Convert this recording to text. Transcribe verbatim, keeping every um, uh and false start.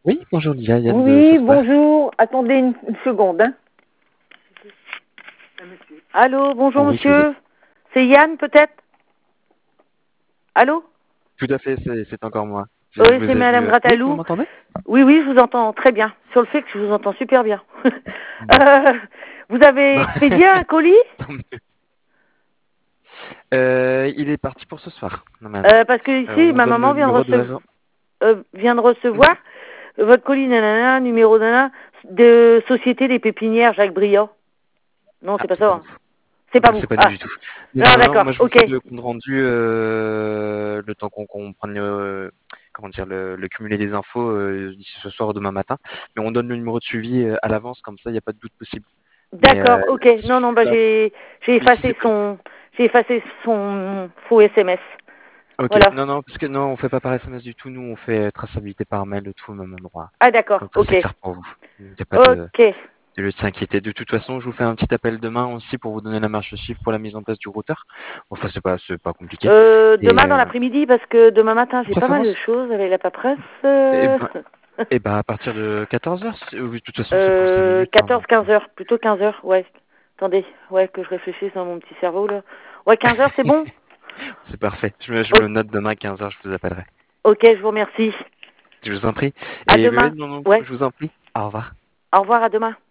Oui, bonjour Livia, Yann de Oui, Software. bonjour. Attendez une, une seconde. Hein. Allô, bonjour Oui, je vous ai... monsieur. C'est Yann peut-être? Allô? Tout à fait, c'est c'est encore moi. Je Oui, c'est vous ai vu... madame euh, Oui, vous Gratalou. m'entendez? Oui, oui, je vous entends très bien. Sur le fait que je vous entends super bien. Bon. Euh, vous avez Bon. expédié un colis? Tant mieux. Euh, il est parti pour ce soir, normalement. Euh, Parce que Euh, ici, on ma donne le maman vient de, numéro de recev- l'agent. euh, vient de Oui. recevoir votre colis, nanana, numéro nanana, de Société des Pépinières Jacques Briand. Non, Ah, c'est pas c'est ça. pas nous. Hein. C'est pas Euh, vous. C'est pas nous Ah, du tout. Non, ah non, non, d'accord, moi je vous ok. fais le compte rendu euh, le temps qu'on qu'on prenne le, comment dire, le, le cumulé des infos euh, d'ici ce soir ou demain matin. Mais on donne le numéro de suivi euh, à l'avance, comme ça il n'y a pas de doute possible. Mais euh, D'accord, ok. Non, non, bah là, j'ai j'ai celui-ci c'est effacé pris. son j'ai effacé son faux S M S. Ok, Voilà. non, non, parce que non, on fait pas par S M S du tout. Nous, on fait traçabilité par mail, tout au même endroit. Ah d'accord, Comme ça, ok. c'est clair pour vous. Il n'y a pas de, Ok. de lieu de s'inquiéter. De toute façon, je vous fais un petit appel demain aussi pour vous donner la marche chiffre pour la mise en place du routeur. Enfin, c'est pas, c'est pas compliqué. Euh, Et demain dans euh, l'après-midi parce que demain matin de j'ai pas mal de préférence, choses avec la paperasse. et Euh, ben, et ben à partir de quatorze heures. Oui, de toute façon, c'est pour cinq euh, minutes. Hein, quatorze donc. quinze heures, plutôt quinze heures, ouais. Attendez, ouais, que je réfléchisse dans mon petit cerveau là. Ouais, quinze heures c'est bon? C'est parfait. Je me, je O- me note demain à quinze heures, je vous appellerai. ok, je vous remercie. Je vous en prie. À Et ouais, demain. non, non, Ouais. je vous en prie. Au revoir. Au revoir, à demain.